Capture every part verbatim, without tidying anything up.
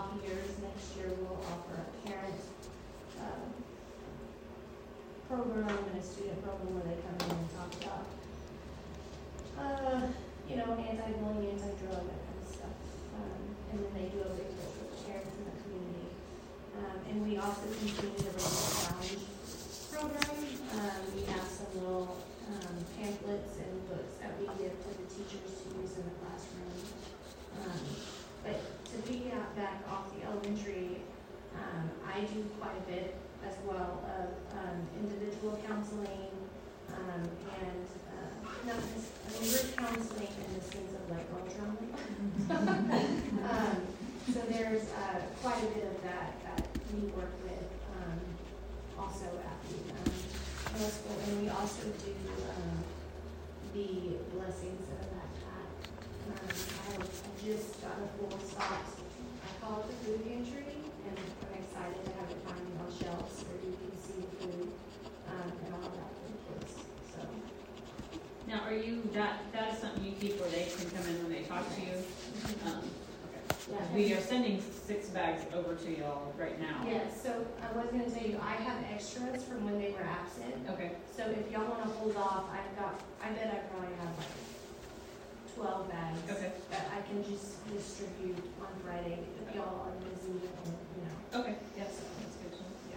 off years. Next year we'll offer a parent um, program and a student program where they come in and talk about, uh, you know, anti-bullying, anti-drug, that kind of stuff. Um, and then they do a big push with the parents in the community. Um, and we also continue the racial challenge program. Um, we have some little um, pamphlets and books that we give to the teachers to use in the classroom. Um, but to piggyback back off the elementary, um, I do quite a bit as well of um, individual counseling um, and uh, not just, I mean, group counseling in the sense of like girl trauma. um, so there's uh, quite a bit of that that we work with um, also at the um, middle school, and we also do um, the blessings of a backpack. Um, I, I just got a full stock. I call it the food pantry, and I'm excited to have it hanging on shelves where you can see food um, and all of that for the kids. So now, are you that that is something you keep where they can come in when they talk to you? Um, okay. yeah, we are sending six bags over to y'all right now. Yes. Yeah, so I was going to tell you I have extras from when they were absent. Okay. So if y'all want to hold off, I've got. I bet I probably have like twelve bags okay. that I can just distribute on Friday if y'all are busy and, you know. Okay, yes, that's good. Yeah.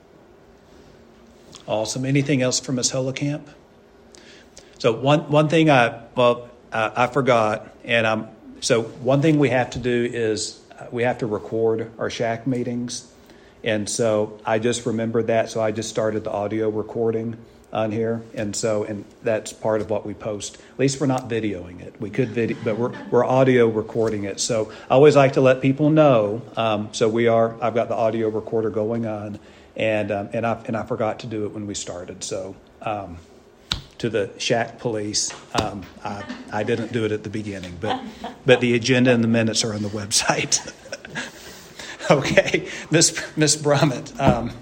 Awesome. Anything else from Miz Holekamp? So one one thing I well uh, I forgot, and I'm so one thing we have to do is uh, we have to record our shack meetings, and so I just remembered that, so I just started the audio recording on here, and so and that's part of what we post. At least we're not videoing it. We could video, but we're we're audio recording it. So I always like to let people know. Um, so we are. I've got the audio recorder going on, and um, and I and I forgot to do it when we started. So um, to the Shack police, um, I I didn't do it at the beginning, but but the agenda and the minutes are on the website. Okay, Miss Miss Brummett. Um,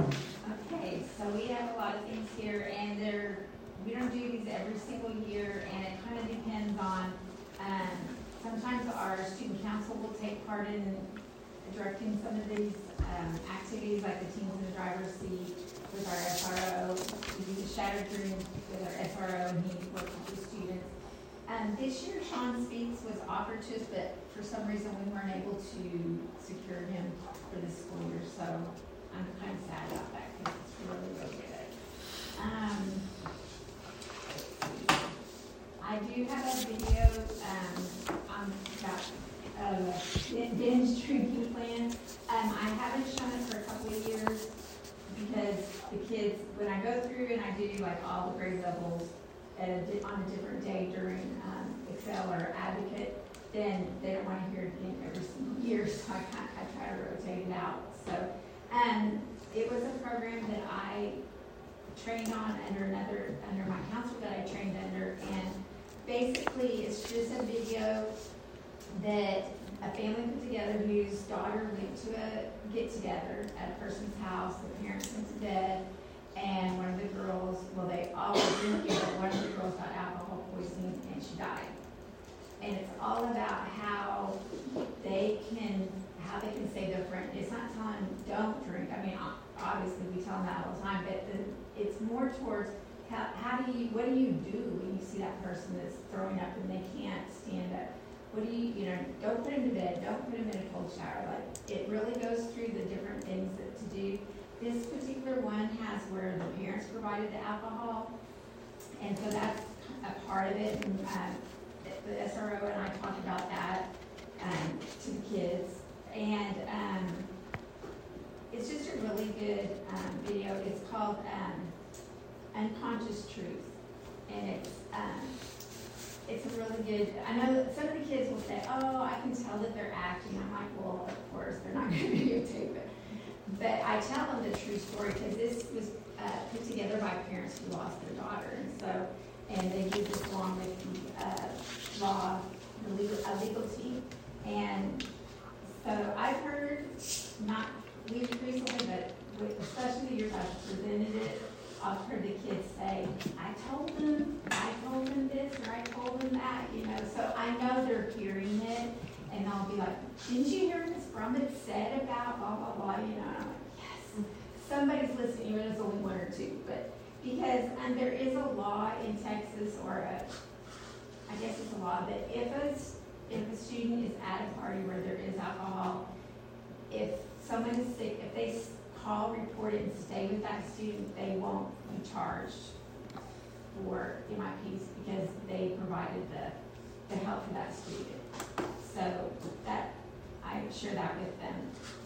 in directing some of these um, activities like the teens in the driver's seat with our S R O. We do the shattered room with our S R O, and he works with the students. Um, this year, Sean Speaks was offered to us, but for some reason we weren't able to secure him for this school year, so I'm kind of sad about that because it's really, really good. Um, I do have a video um, on about Uh, binge drinking plan. Um, I haven't shown it for a couple of years because the kids, when I go through and I do like all the grade levels at a, on a different day during um, Excel or Advocate, then they don't want to hear it again every single year, so I, kind I try to rotate it out. So um, it was a program that I trained on under another, under my counselor that I trained under, and basically it's just a video that a family put together whose daughter went to a get-together at a person's house. The parents went to bed, and one of the girls, well, they all were drinking, but one of the girls got alcohol poisoning, and she died. And it's all about how they can, how they can save their friend. It's not telling them don't drink. I mean, obviously we tell them that all the time, but the, it's more towards how, how do you, what do you do when you see that person that's throwing up and they can't stand up? What do you, you know, don't put him to bed, don't put him in a cold shower. Like, it really goes through the different things that to do. This particular one has where the parents provided the alcohol, and so that's a part of it. And uh, the S R O and I talked about that um, to the kids. And um, it's just a really good um, video. It's called um, Unconscious Truth, and it's um, It's a really good, I know that some of the kids will say, oh, I can tell that they're acting. I'm like, well, of course, they're not going to videotape it. But I tell them the true story because this was uh, put together by parents who lost their daughter. And so, and they did this along with the uh, law, the legal, uh, legal team. And so I've heard, not recently, but with, especially the years I've presented it, I've heard the kids say, I told them, I told them this, or I told them that, you know, so I know they're hearing it, and I'll be like, didn't you hear Miz Brown Drummond said about blah, blah, blah, you know, and I'm like, yes, somebody's listening, even if it's only one or two, but because, um, there is a law in Texas, or a, I guess it's a law, that if a, if a student is at a party where there is alcohol, if someone is sick, if they call, report it, and stay with that student, they won't be charged for M I Ps because they provided the, the help for that student. So that, I share that with them.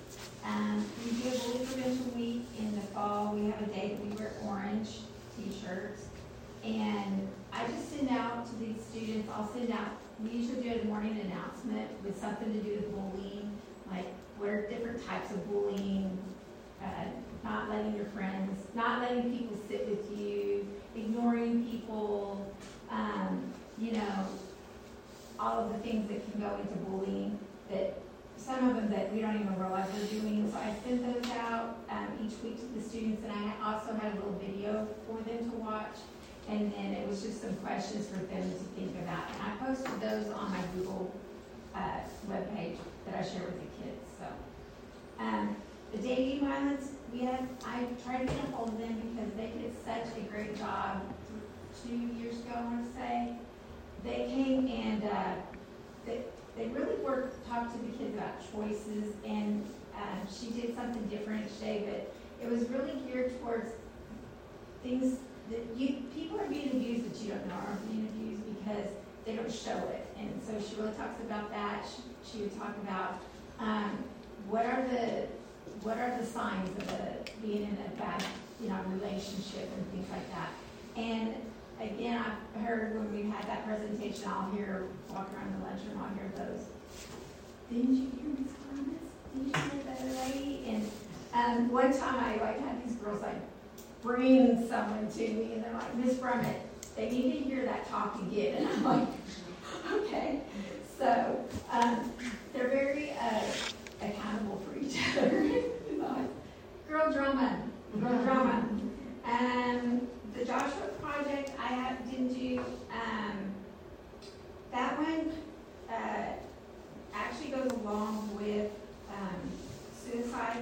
Um, we do a bully prevention week in the fall. We have a day that we wear orange t-shirts. And I just send out to these students, I'll send out, we usually do a morning announcement with something to do with bullying, like what are different types of bullying, uh, not letting your friends, not letting people sit with you, ignoring people, um, you know, all of the things that can go into bullying, that some of them that we don't even realize we're doing. So I sent those out um, each week to the students, and I also had a little video for them to watch. And then it was just some questions for them to think about. And I posted those on my Google uh, webpage that I share with the kids. So um, the dating violence, we had, I tried to get a hold of them because they did such a great job two years ago, I want to say. They came and uh, they, they really worked, talked to the kids about choices, and uh, she did something different each day, but it was really geared towards things that you, people are being abused that you don't know are being abused because they don't show it. And so she really talks about that. She, she would talk about um, what are the what are the signs of a, being in a bad, you know, relationship and things like that. And again, I've heard when we had that presentation, I'll hear, walk around the lunchroom, I'll hear those, didn't you hear Miz Columbus? Did you hear the other lady? And um, one time I like had these girls like bring someone to me, and they're like, Miz Brummett, they need to hear that talk again. And I'm like, okay. So um, they're very uh, accountable for each other. Girl drama, girl drama. Um, the Joshua Project, I have, didn't do, um, that one uh, actually goes along with um, suicide.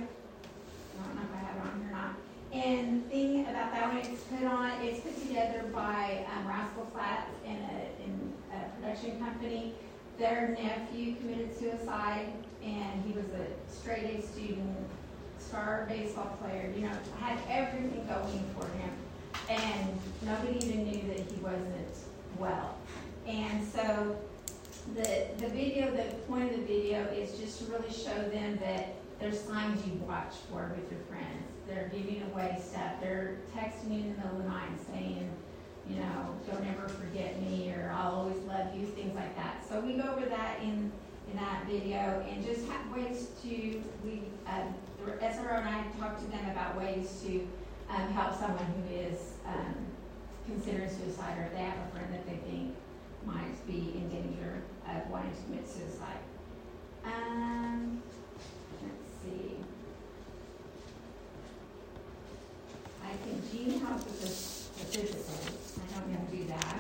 I don't know if I have it on here or not. And the thing about that one, it's put on, it's put together by um, Rascal Flatts and a, and a production company. Their nephew committed suicide, and he was a straight A student, star baseball player, you know, had everything going for him. And nobody even knew that he wasn't well. And so the the video, the point of the video is just to really show them that there's signs you watch for with your friends. They're giving away stuff. They're texting you in the middle of the night saying, you know, don't ever forget me, or I'll always love you, things like that. So we go over that in, in that video, and just have ways to, we, um, the S R O and I talked to them about ways to um, help someone who is um, considering suicide, or if they have a friend that they think might be in danger of wanting to commit suicide. Um, let's see. I think Jean helps with the, the physical. I don't know how to do that.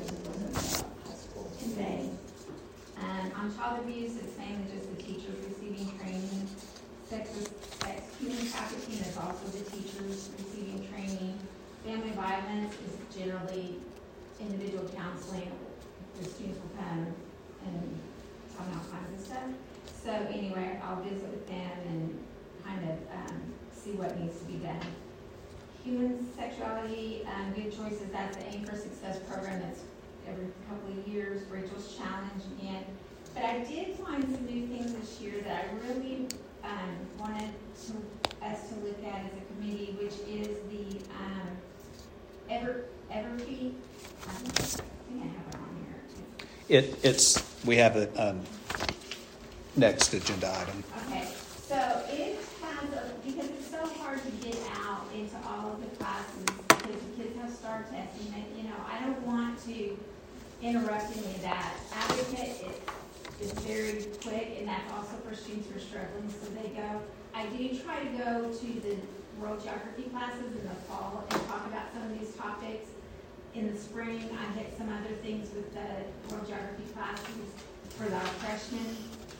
In May. Um, on child abuse, it's mainly just the teachers receiving training. Sex, sex human trafficking is also the teachers receiving training. Family violence is generally individual counseling. The students will come and tell me all kinds of stuff. So anyway, I'll visit with them and kind of um, see what needs to be done. Human sexuality, um, good choices. That's the Aim for Success program that's every couple of years. Rachel's Challenge again. But I did find some new things this year that I really um, wanted to, us to look at as a committee, which is the um, Ever Everfeed. I think, I think I have it on here. It, it's, we have it um, next agenda item. Okay, so it has a, because it's so hard to get out into all of the classes, because the kids have STAR testing, and, you know, I don't want to interrupt any of that. Advocate it is very quick, and that's also for students who are struggling, so they go. I do try to go to the world geography classes in the fall and talk about some of these topics. In the spring, I hit some other things with the world geography classes for the freshmen.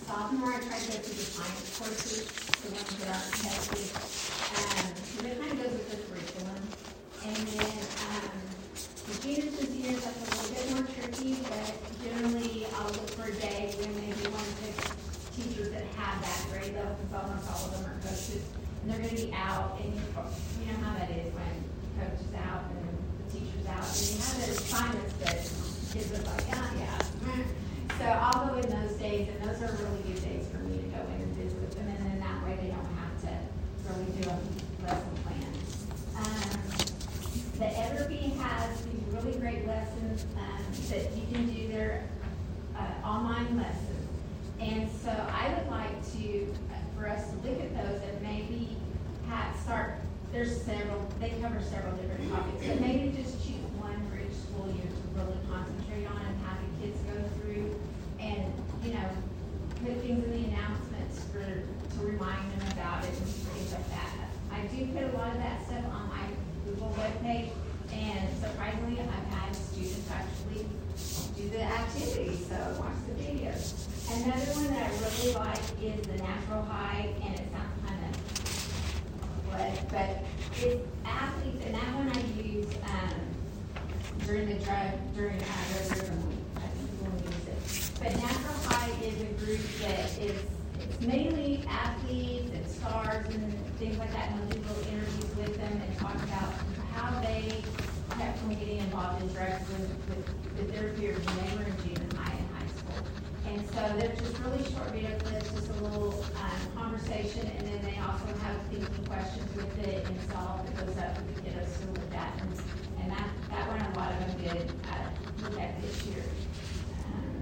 sophomore, I tried to go through the science courses, the ones that aren't tested. Um, so that kind of goes with the curriculum. And then, um, the juniors and seniors, that's a little bit more tricky, but generally I'll look for a day when maybe one of the teachers that have that grade level, because almost all of them are coaches, and they're gonna be out, and you, you know how that is when coach is out and the teacher's out, and you have those assignments that kids are like, yeah, yeah. So I'll go in those days, and those are really good days for me to go in and visit with them, and then that way they don't have to really do a lesson plan. Um, the Everbee has these really great lessons um, that you can do their uh, online lessons. And so I would like to, uh, for us to look at those and maybe have, start, there's several, they cover several different topics, but maybe just choose one for each school year to really concentrate on and have the kids go through and, you know, put things in the announcements for, to remind them about it and things like that. I do put a lot of that stuff on my Google webpage, and surprisingly, I've had students actually do the activities, so watch the videos. Another one that I really like is the Natural High, and it sounds kind of what, but it's athletes, and that one I use um, during the drug, during uh, regular week. I think we will use it. But Natural High is a group that is it's mainly athletes and stars and things like that, and we'll do little interviews with them and talk about how they kept from getting involved in drugs with, with, with their peers when they were in junior high and high school. And so they're just really short video clips, just a little um, conversation, and then they also have thinking questions with it and solve that goes up with the kiddos to look at. And, and that, that one, a lot of them did uh, look at this year. Um,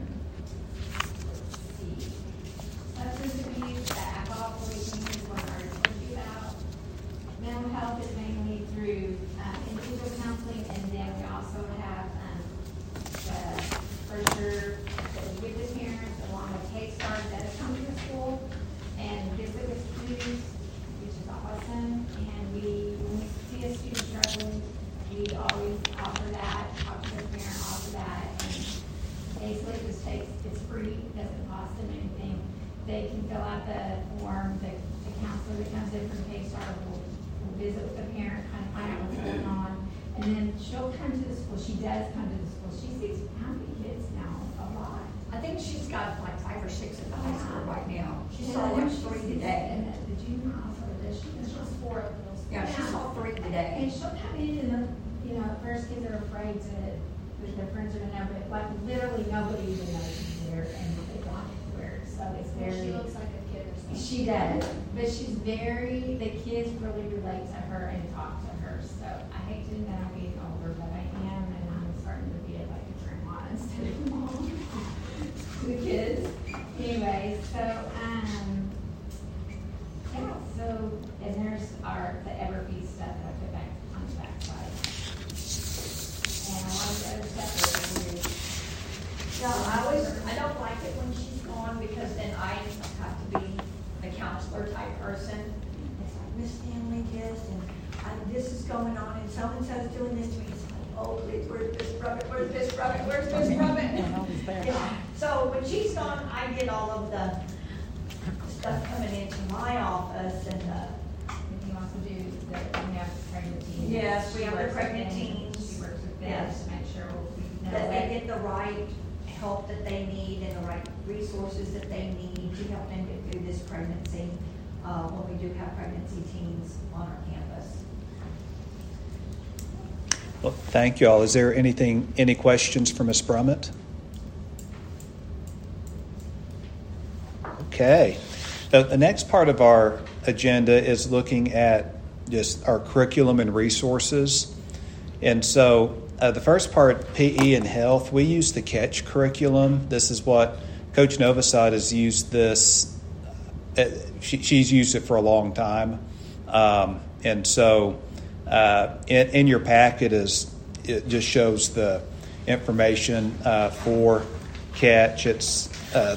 let's see. Substance abuse, the alcohol poisoning is what I already told you about. Mental health is mainly through um, individual counseling, and then we also have um, the brochure with the parents along with K-Stars that have come to the school and visit with students, which is awesome. And we, when we see a student struggling, we always offer that, talk to the parent, offer that. And basically it just takes, it's free, it doesn't cost them anything. They can fill out the form, the, the counselor that comes in from K-Star will, will visit with the parent, kind of find out what's going on. And then she'll come to the school, she does come to the school. She sees how many kids now? A lot. I think she's got like five or six at the high school right now. She And saw then like she's- three today. And the the junior also does, she does just four of those. Yeah, she saw three today. And she'll come in and, the- you know, at first kids are afraid to, that their friends are gonna know, but like literally nobody even knows she's there and they want to wear it, so it's Well, very. she looks like a kid or something. She does, but she's very, the kids really relate to her and talk to her, so I hate to admit I'm getting older, but I am, and I'm starting to be like a grandma instead of mom to the kids. Anyway, so, um, yeah, so, and there's our, the Everbee stuff that I put back on the back side. And a lot of the other stuff that we do. No, I always, I don't like it when she's gone because then I have to be a counselor type person. It's like, Miss Stanley, this, and I, this is going on, and so-and-so's doing this to me. It's like, oh, please, where's Miss Rubbit, where's Miss Rubbit, where's Miss Rubbit? Yeah. So when she's gone, I get all of the stuff coming into my office and, uh, And you also do the, we have pregnant teens. Yes, we She have the works with pregnant them. teens. She works with them Yes. to make sure we know. that they what- get the right help that they need and the right resources that they need to help them get through this pregnancy, uh, when we do have pregnancy teens on our campus. Well, thank you all. Is there anything, any questions for Miz Brummett? Okay. The, the next part of our agenda is looking at just our curriculum and resources. And so uh, the first part, P E and health, we use the CATCH curriculum. This is what Coach Novosad has used this. Uh, she, she's used it for a long time. Um, and so uh, in, in your packet is it just shows the information uh, for CATCH. It's uh,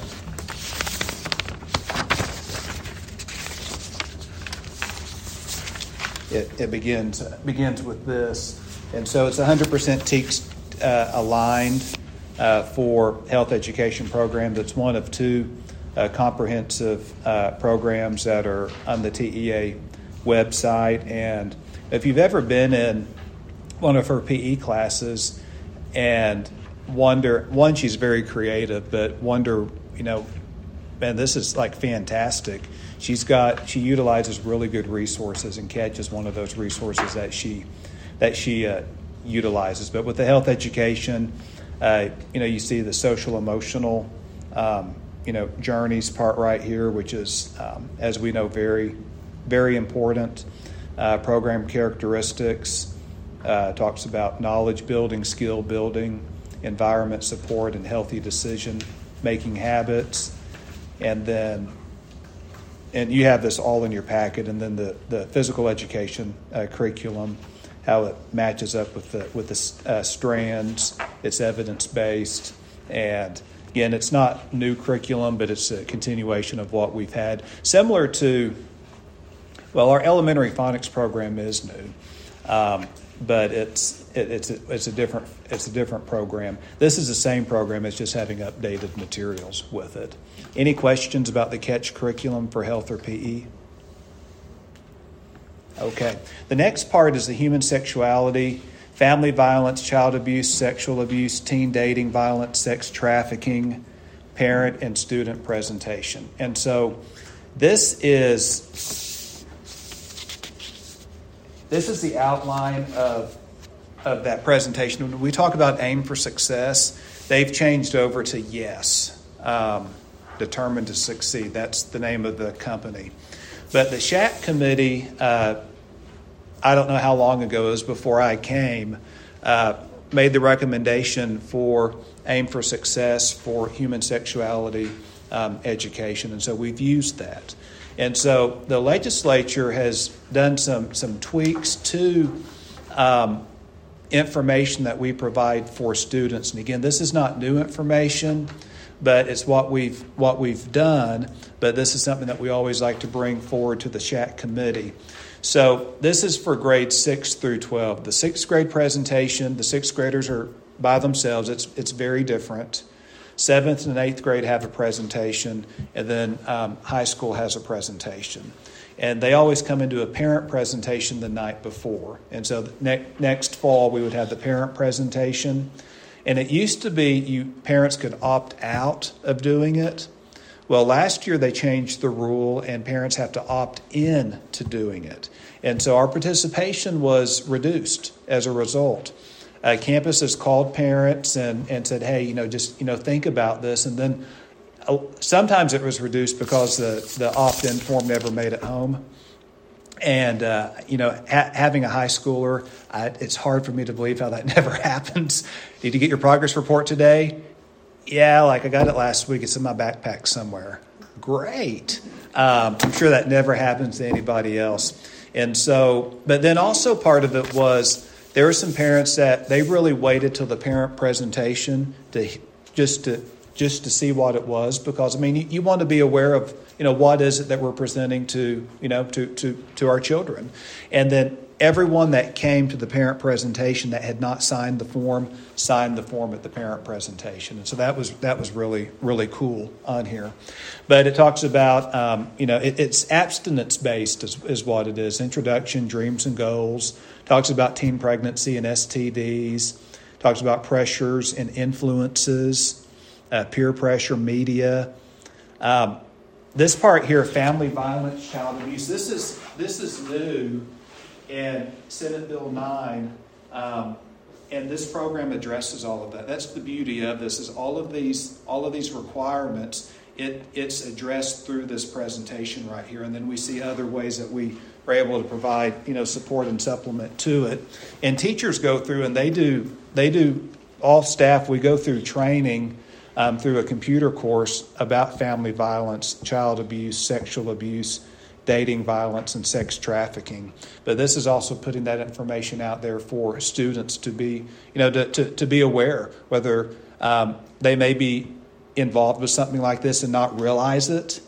It, it begins begins with this, and so it's one hundred percent T E A C uh, aligned uh, for health education program. That's one of two uh, comprehensive uh, programs that are on the T E A website. And if you've ever been in one of her P E classes and wonder, one, she's very creative, but wonder, you know, man, this is like fantastic. She's got, she utilizes really good resources, and Catch is one of those resources that she, that she uh, utilizes. But with the health education, uh, you know, you see the social emotional, um, you know, journeys part right here, which is, um, as we know, very, very important. Uh, program characteristics, uh, talks about knowledge building, skill building, environment support, and healthy decision making habits. And then, and you have this all in your packet, and then the, the physical education uh, curriculum, how it matches up with the with the uh, strands. It's evidence-based, and again, it's not new curriculum, but it's a continuation of what we've had. Similar to, well, our elementary phonics program is new, um, but it's it, it's a, it's a different it's a different program. This is the same program. It's just having updated materials with it. Any questions about the Catch curriculum for health or P E? Okay. The next part is the human sexuality, family violence, child abuse, sexual abuse, teen dating violence, sex trafficking, parent and student presentation. And so this is this is the outline of of that presentation. When we talk about aim for success, they've changed over to YES. Um, Determined to Succeed. That's the name of the company. But the SHAC committee, uh, I don't know how long ago, it was before I came, uh, made the recommendation for Aim for Success for human sexuality um, education. And so we've used that. And so the legislature has done some, some tweaks to um, information that we provide for students. And again, this is not new information, but it's what we've what we've done. But this is something that we always like to bring forward to the SHAC committee. So this is for grades six through twelve. The sixth grade presentation, the sixth graders are by themselves. It's it's very different. Seventh and eighth grade have a presentation, and then um, high school has a presentation. And they always come into a parent presentation the night before. And so ne- next fall we would have the parent presentation. And it used to be you parents could opt out of doing it. Well, last year they changed the rule, and parents have to opt in to doing it. And so our participation was reduced as a result. Uh, campuses called parents and, and said, hey, you know, just, you know, think about this. And then uh, sometimes it was reduced because the, the opt-in form never made it home. And, uh, you know, ha- having a high schooler, I, it's hard for me to believe how that never happens. Did you get your progress report today? Yeah, like I got it last week. It's in my backpack somewhere. Great. Um, I'm sure that never happens to anybody else. And so, but then also part of it was there were some parents that they really waited till the parent presentation to just to just to see what it was, because I mean you, you want to be aware of, you know, what is it that we're presenting to, you know, to, to, to our children. And then everyone that came to the parent presentation that had not signed the form signed the form at the parent presentation. And so that was that was really, really cool on here. But it talks about, um, you know, it, it's abstinence-based is, is what it is. Introduction, dreams and goals. Talks about teen pregnancy and S T Ds. Talks about pressures and influences, uh, peer pressure, media. Um, This part here, family violence, child abuse, this is this is new in Senate Bill nine, um, and this program addresses all of that. That's the beauty of this, is all of these all of these requirements, it it's addressed through this presentation right here, and then we see other ways that we are able to provide, you know, support and supplement to it. And teachers go through and they do they do all staff, we go through training Um, through a computer course about family violence, child abuse, sexual abuse, dating violence, and sex trafficking. But this is also putting that information out there for students to be, you know, to, to, to be aware, whether um, they may be involved with something like this and not realize it,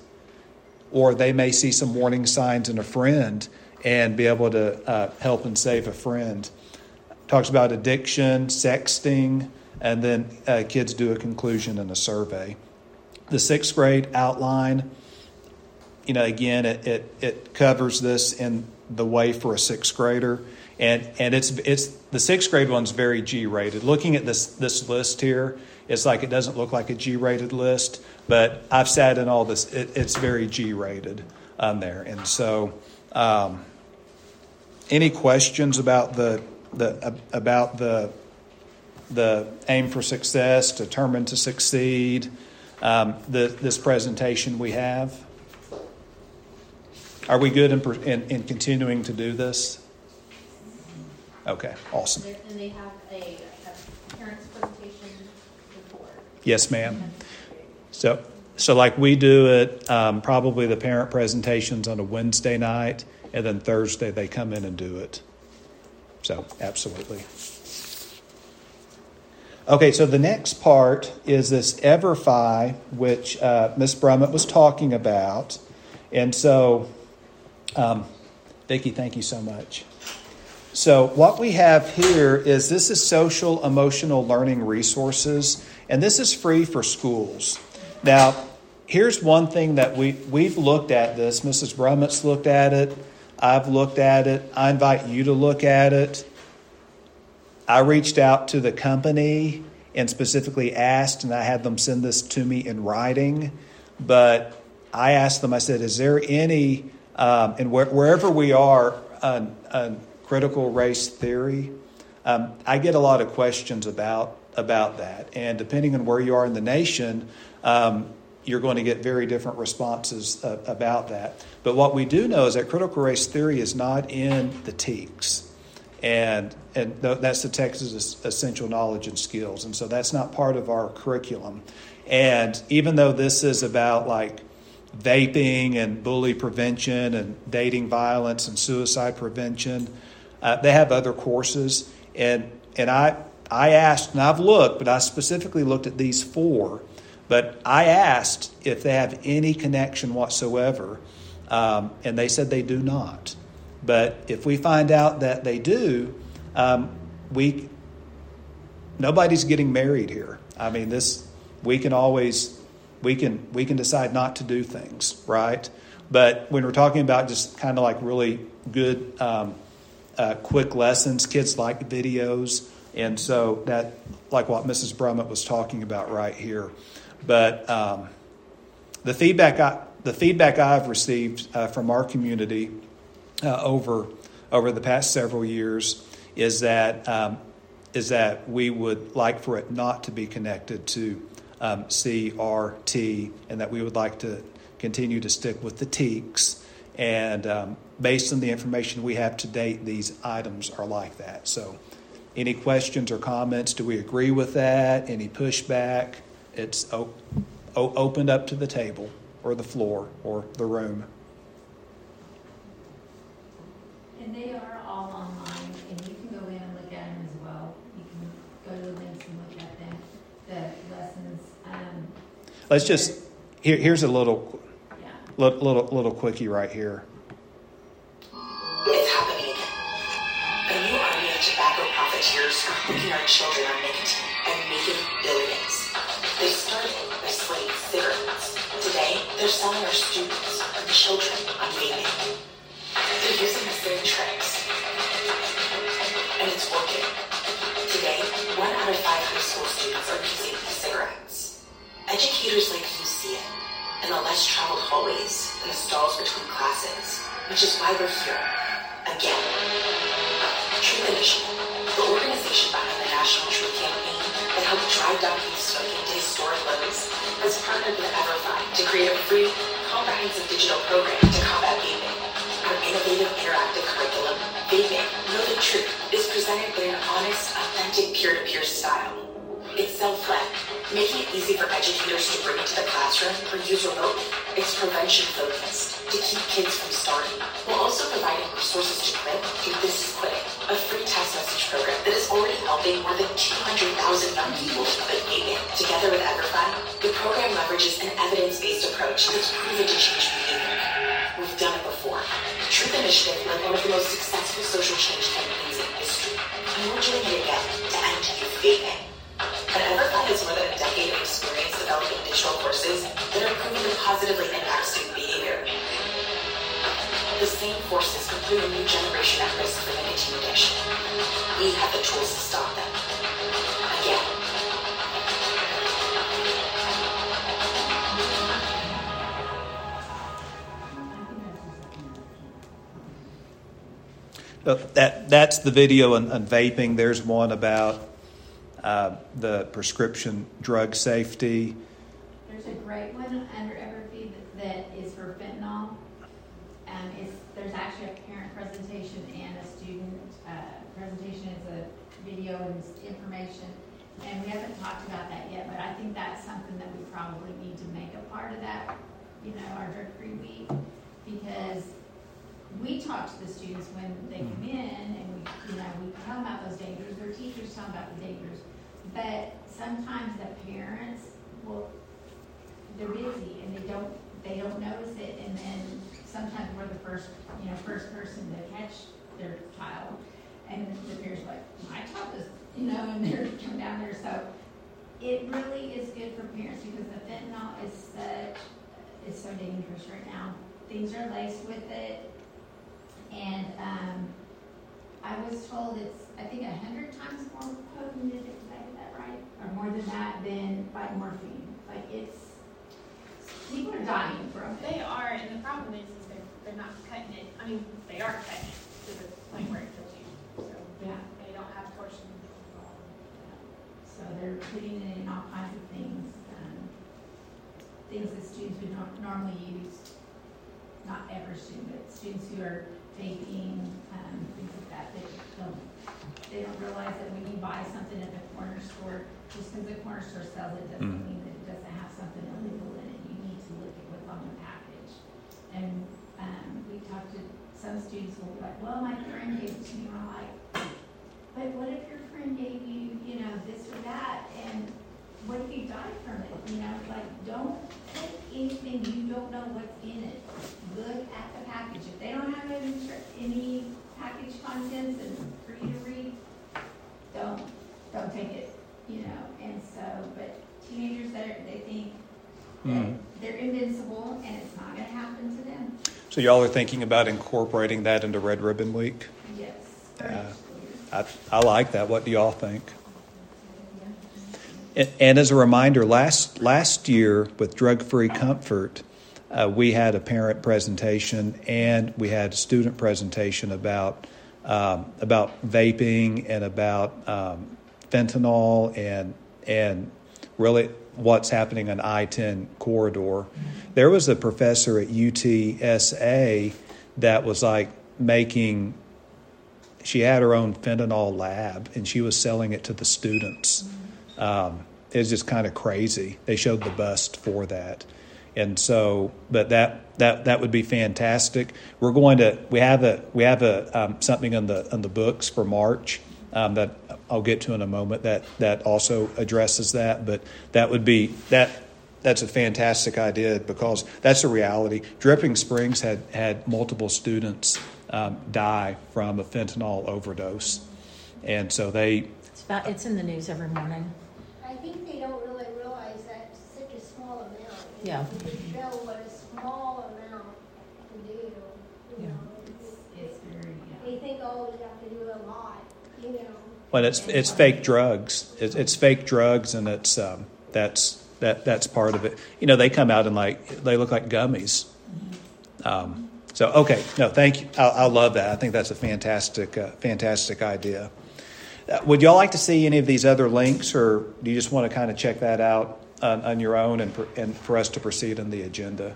or they may see some warning signs in a friend and be able to uh, help and save a friend. Talks about addiction, sexting, and then uh, kids do a conclusion and a survey. the sixth grade outline, you know, again, it, it, it covers this in the way for a sixth grader. And and it's it's the sixth grade one's very G-rated. Looking at this this list here, it's like it doesn't look like a G-rated list, but I've sat in all this. It, it's very G-rated on there. And so, um, any questions about the the about the the aim for success, determined to succeed, um, the this presentation we have? Are we good in, in, in continuing to do this? Okay, awesome. And they have a, a parent's presentation before. Yes, ma'am. So, so like we do it, um, probably the parent presentations on a Wednesday night, and then Thursday they come in and do it. So, absolutely. Okay, so the next part is this EverFi, which uh, Miz Brummett was talking about. And so, um, Vicki, thank you so much. So what we have here is this is social emotional learning resources, and this is free for schools. Now, here's one thing that we, we've looked at this. Missus Brummett's looked at it. I've looked at it. I invite you to look at it. I reached out to the company and specifically asked, and I had them send this to me in writing. But I asked them, I said, is there any, um, and where, wherever we are on, on critical race theory, um, I get a lot of questions about about that. And depending on where you are in the nation, um, you're going to get very different responses uh, about that. But what we do know is that critical race theory is not in the T E K S. And and th- that's the Texas Essential Knowledge and Skills. And so that's not part of our curriculum. And even though this is about like vaping and bully prevention and dating violence and suicide prevention, uh, they have other courses. And and I I asked, and I've looked, but I specifically looked at these four. But I asked if they have any connection whatsoever, um, and they said they do not. But if we find out that they do, um, we nobody's getting married here. I mean, this we can always we can we can decide not to do things, right? But when we're talking about just kind of like really good, um, uh, quick lessons, kids like videos, and so that like what Missus Brummett was talking about right here. But um, the feedback I, the feedback I've received uh, from our community uh, over over the past several years is that um, is that we would like for it not to be connected to um, C R T, and that we would like to continue to stick with the T E K S. And um, based on the information we have to date, these items are like that. So, any questions or comments? Do we agree with that? Any pushback? It's o- o- opened up to the table or the floor or the room. And they are all online, and you can go in and look at them as well. You can go to the links and look at them, the lessons. Um, Let's just, here, here's a little, yeah. little, little, little quickie right here. It's happening again. A new army of tobacco profiteers are hooking our children on nicotine and making billions. They started by selling cigarettes. Today, they're selling our students, our children, on vaping. They're using the same tricks. And it's working. Today, one out of five high school students are using e-cigarettes. Educators like you see it in the less traveled hallways, in the stalls between classes, which is why we're here. Again. Truth Initiative, the organization behind the National Truth Campaign that helped drive down youth smoking to historic lows, has partnered with EverFi to create a free, comprehensive digital program to combat vaping. Our innovative, interactive curriculum, Vaping, Know the Truth, is presented in an honest, authentic, peer-to-peer style. It's self-led, making it easy for educators to bring it to the classroom or use remotely. It's prevention-focused, to keep kids from starting, while also providing resources to quit through This Is Quitting, a free text message program that is already helping more than two hundred thousand young people to quit vaping. Together with EverFi, the program leverages an evidence-based approach that's proven to change behavior. We've done it before. Truth Initiative led one of the most successful social change campaigns in history, and we're doing it again to end youth vaping. And EverClass has more than a decade of experience developing digital courses that are proven to positively impact student behavior. The same forces can put a new generation at risk for nicotine addiction. We have the tools to stop them. Again. Uh, That, that's the video on, on vaping. There's one about uh, the prescription drug safety. There's a great one under Everfeed that, that is for fentanyl. Um, it's, there's actually a parent presentation and a student uh, presentation. It's a video and it's information. And we haven't talked about that yet, but I think that's something that we probably need to make a part of that, you know, our drug-free week. Because we talk to the students when they come in and we, you know, we tell them about those dangers. Their teachers tell them about the dangers. But sometimes the parents will, they're busy and they don't, they don't notice it. And then sometimes we're the first, you know, first person to catch their child. And the parents are like, my child is, you know, and they're coming down there. So it really is good for parents because the fentanyl is such, is so dangerous right now. Things are laced with it. And um, I was told it's, I think, a hundred times more potent, did I get that right? Or more than that than by morphine. Like it's, people are dying from it. They are, and the problem is, is they're, they're not cutting it. I mean, they are cutting it to the point where it kills you. So Yeah. they don't have torsion control. So they're putting it in all kinds of things, um, things that students would not normally use. Not every student, but students who are vaping, um, things like that, they don't, they don't realize that when you buy something at the corner store, just because the corner store sells it doesn't Mm. mean that it doesn't have something illegal in it. You need to look at what's on the package. And um, we talked to some students who will be like, well, my friend gave it to me. And I'm like, but what if your friend gave you, you know, this or that? And what if you died from it? You know, like, don't take anything you don't know what's in it. Look at the package. If they don't have any, any package contents and for you to read, don't don't take it. You know, and so, but teenagers, they they think that Mm. they're invincible and it's not going to happen to them. So y'all are thinking about incorporating that into Red Ribbon Week? Yes. Yeah. I, I like that. What do y'all think? And, and as a reminder, last last year with Drug Free Comfort, uh, we had a parent presentation and we had a student presentation about um, about vaping and about um, fentanyl and and really what's happening on I ten corridor. There was a professor at U T S A that was like making. She had her own fentanyl lab and she was selling it to the students. Um, it was just kind of crazy. They showed the bust for that. And so, but that, that, that would be fantastic. We're going to, we have a, we have a, um, something on the, on the books for March, um, that I'll get to in a moment that, that also addresses that. But that would be, that, that's a fantastic idea because that's a reality. Dripping Springs had, had multiple students um, die from a fentanyl overdose. And so they, It's about, it's in the news every morning. I think they don't really realize that it's such a small amount. And Yeah. To show what a small amount to do, you Yeah. know. It's- It's very, They yeah. think, oh, you have to do a lot, you know. Well, it's it's fake drugs. It's, it's fake drugs, and it's um, that's that that's part of it. You know, they come out and like they look like gummies. Um, so okay, no, thank you. I, I love that. I think that's a fantastic uh, fantastic idea. Uh, would y'all like to see any of these other links, or do you just want to kind of check that out on, on your own, and for, and for us to proceed on the agenda?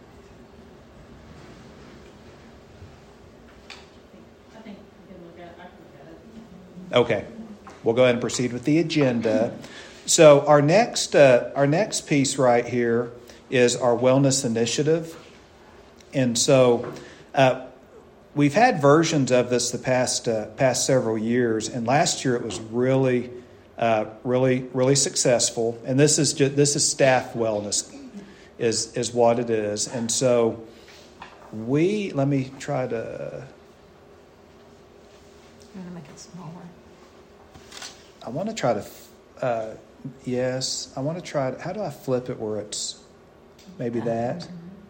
I think we can look at, I can look at it. Okay, we'll go ahead and proceed with the agenda. So our next uh, our next piece right here is our wellness initiative, and so uh, we've had versions of this the past uh, past several years, and last year it was really uh, really really successful. And this is just, this is staff wellness is is what it is, and so we let me try to. I'm going to make it smaller. I want to try to uh, Yes. I want to try it. How do I flip it where it's maybe that?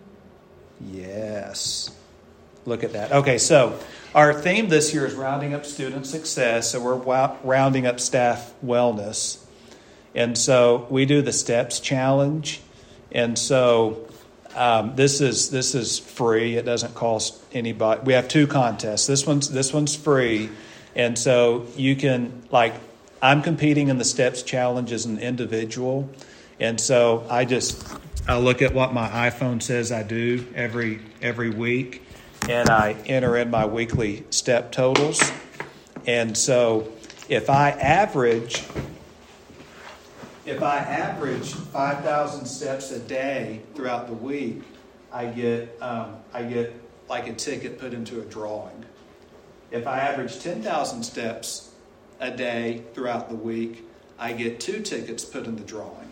Yes. Look at that. Okay, so our theme this year is rounding up student success. So we're wa- rounding up staff wellness. And so we do the STEPS challenge. And so um, this is this is free. It doesn't cost anybody. We have two contests. This one's this one's free. And so you can, like, I'm competing in the STEPS challenge as an individual. And so I just I look at what my iPhone says I do every every week. And I enter in my weekly step totals. And so if I average, if I average five thousand steps a day throughout the week, I get um, I get like a ticket put into a drawing. If I average ten thousand steps a day throughout the week, I get two tickets put in the drawing.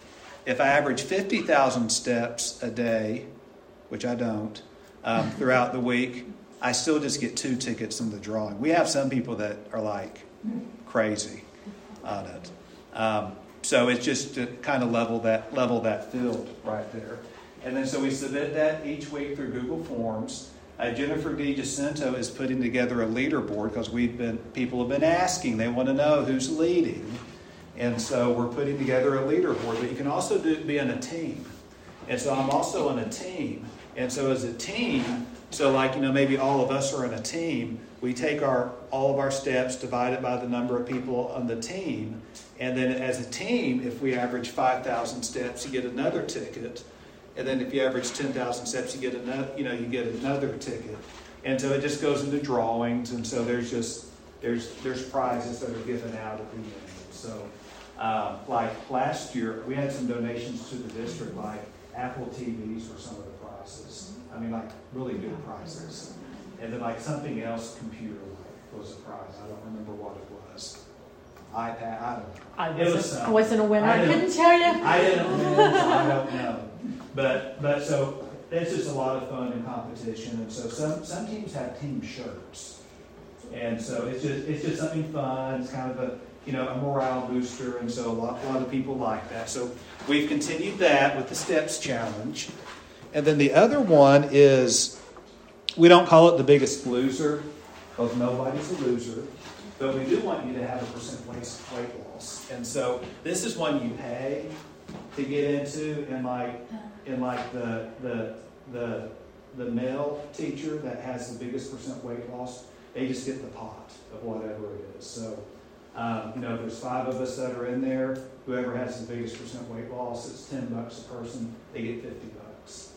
If I average fifty thousand steps a day, which I don't, Um, throughout the week, I still just get two tickets in the drawing. We have some people that are like crazy on it. Um, so it's just to kind of level that level that field right there. And then so we submit that each week through Google Forms. Uh, Jennifer DiGiacinto is putting together a leaderboard because we've been people have been asking. They want to know who's leading. And so we're putting together a leaderboard. But you can also do, be on a team. And so I'm also on a team. And so as a team, so like, you know, maybe all of us are in a team, we take our all of our steps, divide it by the number of people on the team, and then as a team, if we average five thousand steps, you get another ticket. And then if you average ten thousand steps, you get another, you know, you get another ticket. And so it just goes into drawings, and so there's just, there's there's prizes that are given out at the end. So uh, like last year, we had some donations to the district, like Apple T Vs were some of the prizes. I mean, like really good prizes. And then like something else computer-like was a prize. I don't remember what it was. iPad, I don't know. I It was wasn't, something. I wasn't a winner. I I, didn't- couldn't tell you. I didn't win, so I don't know. But but so it's just a lot of fun and competition. And so some some teams have team shirts. And so it's just it's just something fun. It's kind of a you know a morale booster, and so a lot a lot of people like that. So we've continued that with the STEPS challenge. And then the other one is, we don't call it the biggest loser, because nobody's a loser, but we do want you to have a percent weight loss. And so this is one you pay to get into, and like in like the the the the male teacher that has the biggest percent weight loss, they just get the pot of whatever it is. So um, you know, if there's five of us that are in there, whoever has the biggest percent weight loss, it's ten bucks a person. They get fifty bucks.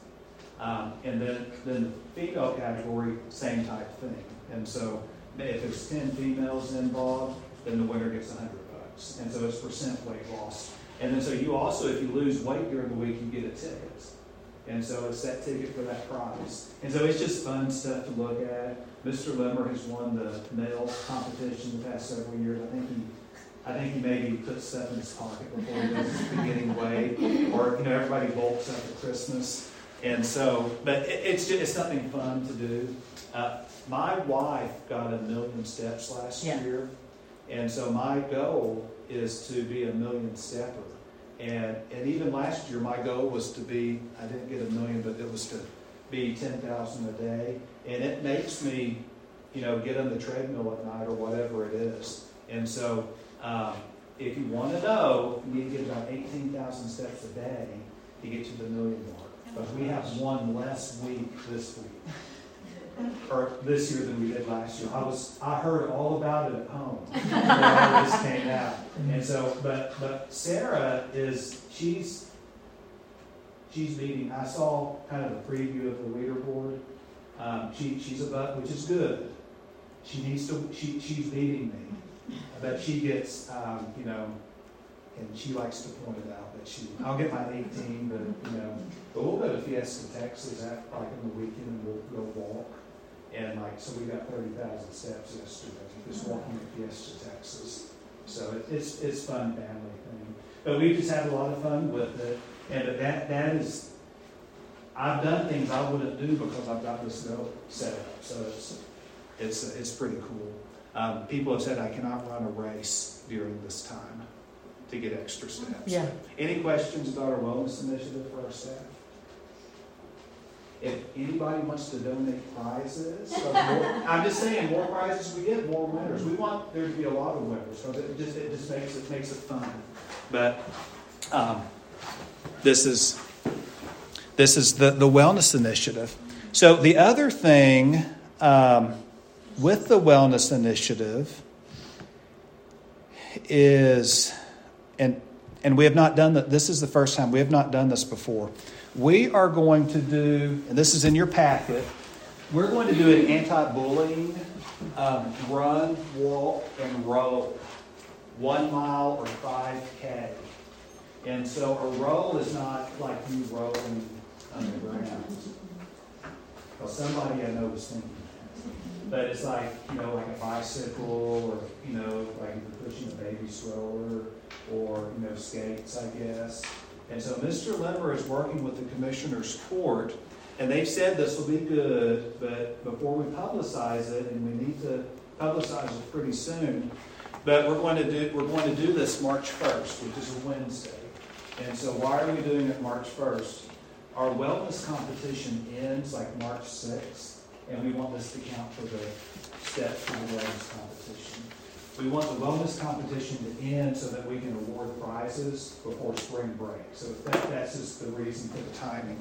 Um, and then, then the female category, same type thing. And so if there's ten females involved, then the winner gets a hundred bucks. And so it's percent weight loss. And then so you also, if you lose weight during the week, you get a ticket. And so it's that ticket for that prize. And so it's just fun stuff to look at. Mister Limmer has won the male competition the past several years. I think he I think he maybe puts stuff in his pocket before he does his beginning weight. Or, you know, everybody bulks up at Christmas. And so, but it, it's just, it's something fun to do. Uh, my wife got a million steps last Yeah. year. And so my goal is to be a million stepper. And and even last year, my goal was to be, I didn't get a million, but it was to be ten thousand a day. And it makes me, you know, get on the treadmill at night or whatever it is. And so um, if you want to know, you need to get about eighteen thousand steps a day to get to the million mark. But we have one less week this week, or this year than we did last year. I was I heard all about it at home when this came out, and so but but Sarah is she's she's leading. I saw kind of a preview of the leaderboard. Um, she she's above, which is good. She needs to. She she's leading me, but she gets um, you know. And she likes to point it out that she, I'll get my eighteen, but, you know, but we'll go to Fiesta, Texas, at, like on the weekend, and we'll go walk. And like, so we got thirty thousand steps yesterday, just walking to Fiesta, Texas. So it, it's it's fun family thing. But we just had a lot of fun with it. And that that is, I've done things I wouldn't do because I've got this goal set up. So it's, it's, it's pretty cool. Um, people have said I cannot run a race during this time. to get extra steps. Yeah. Any questions about our wellness initiative for our staff? If anybody wants to donate prizes, so more, I'm just saying, more prizes we get, more winners. We want there to be a lot of winners, so it just it just makes it makes it fun. But um, this is this is the the wellness initiative. So the other thing um, with the wellness initiative is, and and we have not done that. This is the first time we have not done this before. We are going to do, and this is in your packet, we're going to do an anti-bullying um, run, walk, and roll. One mile or five K. And so a roll is not like you rolling on the ground. Well, somebody I know was thinking that. But it's like, you know, like a bicycle, or, you know, like if you're pushing a baby stroller, or, you know, skates, I guess. And so Mister Limmer is working with the Commissioner's Court, and they've said this will be good, but before we publicize it, and we need to publicize it pretty soon, but we're going to do we're going to do this March first, which is a Wednesday. And so why are we doing it March first? Our wellness competition ends like March sixth, and we want this to count for the steps for the wellness competition. We want the wellness competition to end so that we can award prizes before spring break. So that, that's just the reason for the timing.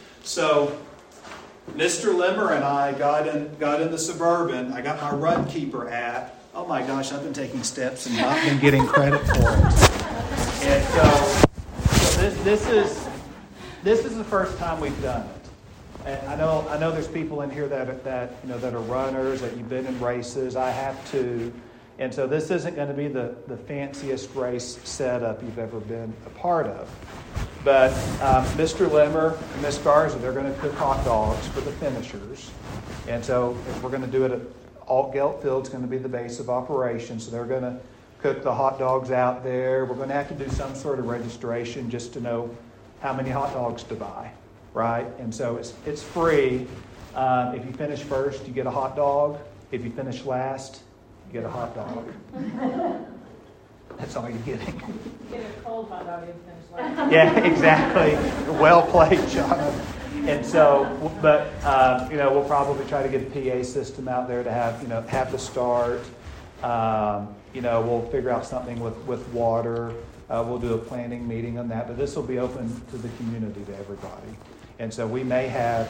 So Mister Limmer and I got in got in the Suburban. I got my Runkeeper app. Oh my gosh, I've been taking steps and not been getting credit for it. And so, so this this is this is the first time we've done it. And I know I know there's people in here that that you know that are runners, that you've been in races. I have too. And so this isn't going to be the, the fanciest race setup you've ever been a part of. But um, Mister Limmer and Miss Garza, they're going to cook hot dogs for the finishers. And so if we're going to do it at Alt-Gelt Field's going to be the base of operations. So they're going to cook the hot dogs out there. We're going to have to do some sort of registration just to know how many hot dogs to buy, right? And so it's, it's free. Um, if you finish first, you get a hot dog. If you finish last, get a hot dog. That's all you're getting. Get a cold hot dog and finish last. Yeah, exactly. Well played, John. And so, but uh, you know, we'll probably try to get a P A system out there to have you know have the start. Um, you know, we'll figure out something with with water. Uh, we'll do a planning meeting on that. But this will be open to the community, to everybody. And so we may have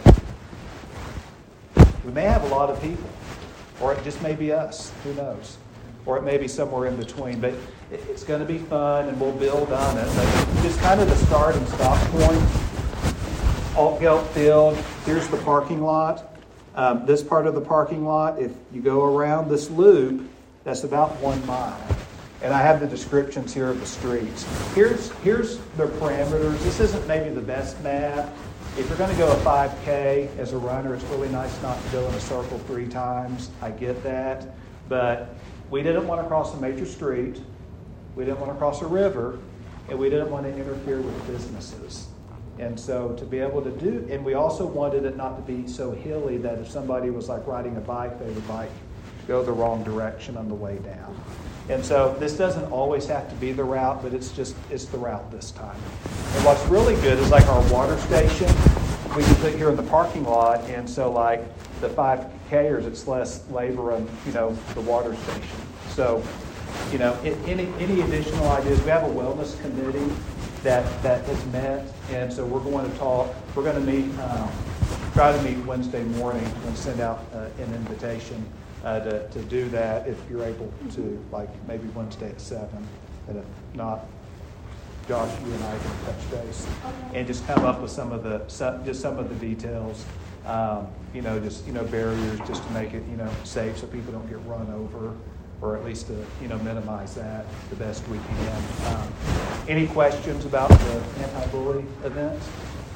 we may have a lot of people. Or it just may be us. Who knows? Or it may be somewhere in between. But it's going to be fun, and we'll build on it. But just kind of the start and stop point. Alt-Gelt Field. Here's the parking lot. Um, this part of the parking lot, if you go around this loop, that's about one mile. And I have the descriptions here of the streets. Here's, here's the parameters. This isn't maybe the best map. If you're going to go a five K as a runner, it's really nice not to go in a circle three times. I get that. But we didn't want to cross a major street. We didn't want to cross a river. And we didn't want to interfere with businesses. And so to be able to do, and we also wanted it not to be so hilly that if somebody was like riding a bike, they would like go the wrong direction on the way down. And so this doesn't always have to be the route, but it's just, it's the route this time. And what's really good is like our water station, we can put here in the parking lot. And so like the five K'ers, it's less labor on, you know, the water station. So, you know, any, any additional ideas? We have a wellness committee that, that has met. And so we're going to talk, we're going to meet, um, try to meet Wednesday morning and send out uh, an invitation Uh, to, to do that if you're able to, like maybe Wednesday at seven. And if not, Josh, you and I can touch base Okay. and just come up with some of the some, just some of the details. Um, you know, just you know barriers, just to make it you know safe so people don't get run over, or at least to you know minimize that the best we can. Um, any questions about the anti-bully events?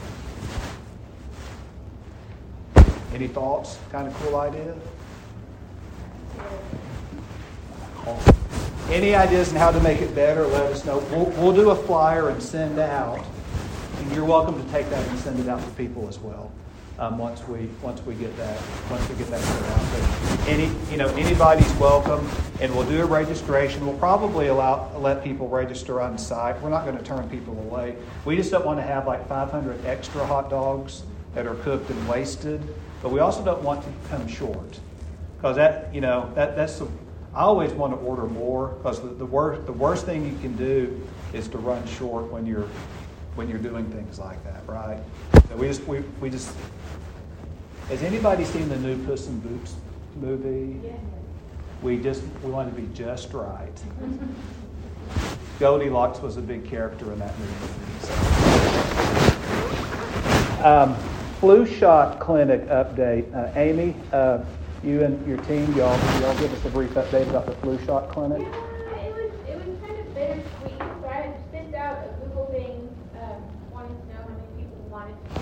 Any thoughts? Kind of cool idea. Any ideas on how to make it better, let us know. We'll, we'll do a flyer and send out. And you're welcome to take that and send it out to people as well. um, once we once we get that once we get that set out. But any you know anybody's welcome, and we'll do a registration. We'll probably allow let people register on site. We're not going to turn people away. We just don't want to have like five hundred extra hot dogs that are cooked and wasted. But we also don't want to come short, because that you know that that's the. I always want to order more, because the, the worst the worst thing you can do is to run short when you're when you're doing things like that, right? So we just we, we just has anybody seen the new Puss in Boots movie? Yeah. We just we want to be just right. Goldilocks was a big character in that movie. So. Um, flu shot clinic update. Uh, Amy, uh, you and your team, y'all, y'all give us a brief update about the flu shot clinic. Yeah, it was, it was kind of bittersweet. So I had sent out a Google thing, um, wanting to know how many people wanted to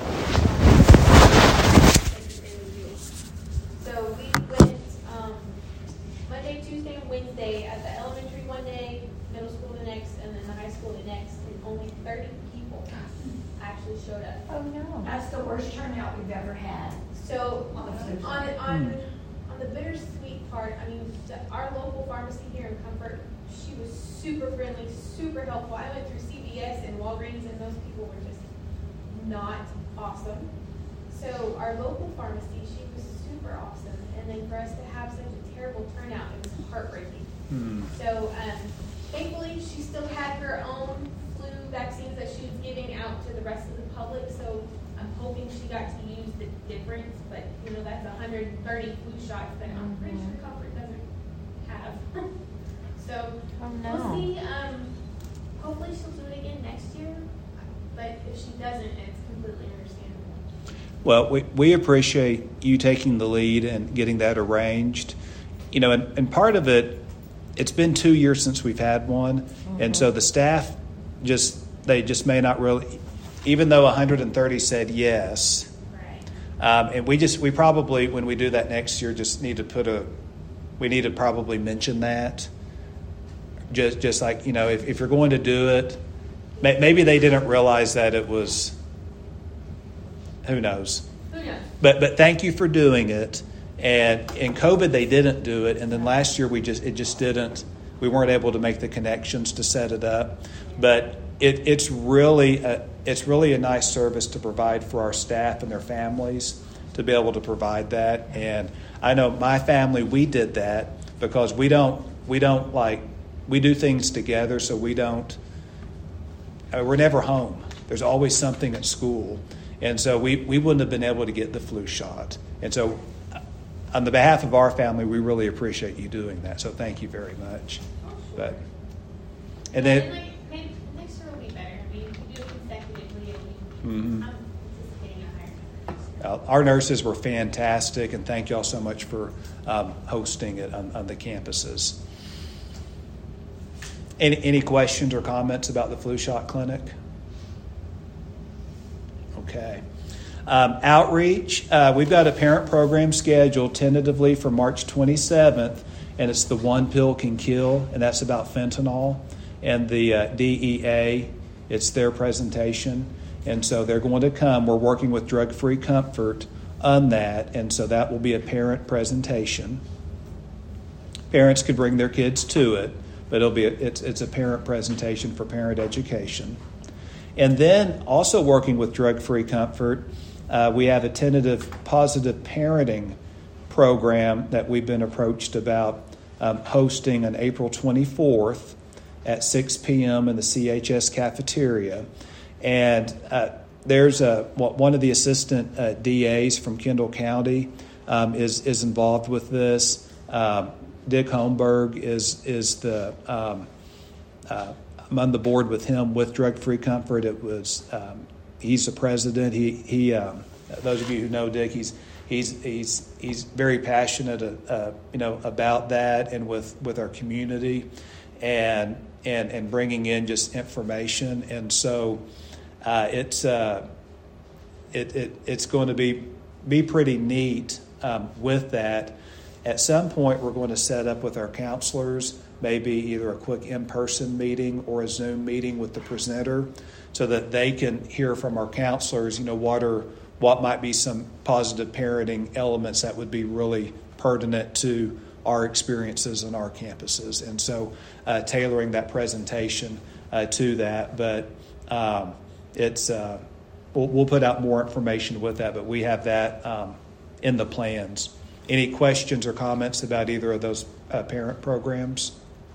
So we went um, Monday, Tuesday, and Wednesday at the elementary one day, middle school the next, and then the high school the next, and only thirty people actually showed up. Oh, no. That's the worst turnout we've ever had. So On the flu on shot. on on the bittersweet part, I mean, the, our local pharmacy here in Comfort, she was super friendly, super helpful. I went through C V S and Walgreens, and those people were just not awesome. So our local pharmacy, she was super awesome, and then for us to have such a terrible turnout, it was heartbreaking. Hmm. So um, thankfully, she still had her own flu vaccines that she was giving out to the rest of the public. So I'm hoping she got to use the difference, but you know that's one hundred thirty flu shots that I'm pretty sure Comfort doesn't have. So Oh, no. we'll see. Um, hopefully she'll do it again next year, but if she doesn't, it's completely understandable. Well, we, we appreciate you taking the lead and getting that arranged. You know, and, and part of it, it's been two years since we've had one, mm-hmm. and so the staff just they just may not really. Even though one hundred thirty said yes, Right. um, and we just we probably when we do that next year just need to put a we need to probably mention that. Just just like you know if, if you're going to do it, may, maybe they didn't realize that it was. Who knows? Who knows? But but thank you for doing it. And in COVID they didn't do it, and then last year we just it just didn't. We weren't able to make the connections to set it up, but. It, it's really a, it's really a nice service to provide for our staff and their families to be able to provide that. And I know my family, we did that because we don't we don't like we do things together, so we don't uh, we're never home. There's always something at school, and so we, we wouldn't have been able to get the flu shot. And so, on the behalf of our family, we really appreciate you doing that. So thank you very much. Oh, sure. But and then. And like, maybe next year will be better. I mean, if we do it consecutively, it'll be, Mm-hmm. I'm anticipating a higher number. Uh, our nurses were fantastic, and thank you all so much for um, hosting it on, on the campuses. Any, any questions or comments about the flu shot clinic? Okay. Um, outreach, uh, we've got a parent program scheduled tentatively for March twenty-seventh, and it's the One Pill Can Kill, and that's about fentanyl. And the uh, D E A, it's their presentation. And so they're going to come. We're working with Drug Free Comfort on that, and so that will be a parent presentation. Parents could bring their kids to it, but it'll be a, it's it's a parent presentation for parent education. And then also working with Drug Free Comfort, uh, we have a tentative positive parenting program that we've been approached about um, hosting on April twenty-fourth at six p.m. in the C H S cafeteria. And uh, there's a one of the assistant uh, D As from Kendall County um, is is involved with this. Um, Dick Holmberg is is the um, uh, I'm on the board with him with Drug Free Comfort. It was um, he's the president. He he. Um, those of you who know Dick, he's he's he's he's very passionate, uh, you know, about that and with, with our community, and and and bringing in just information. And so uh, it's uh, it, it it's going to be be pretty neat um, with that. At some point, we're going to set up with our counselors maybe either a quick in-person meeting or a Zoom meeting with the presenter, so that they can hear from our counselors, you know, what are what might be some positive parenting elements that would be really pertinent to our experiences on our campuses. And so uh, tailoring that presentation uh, to that. But um, it's uh, we'll, we'll put out more information with that, but we have that um, in the plans. Any questions or comments about either of those uh, parent programs?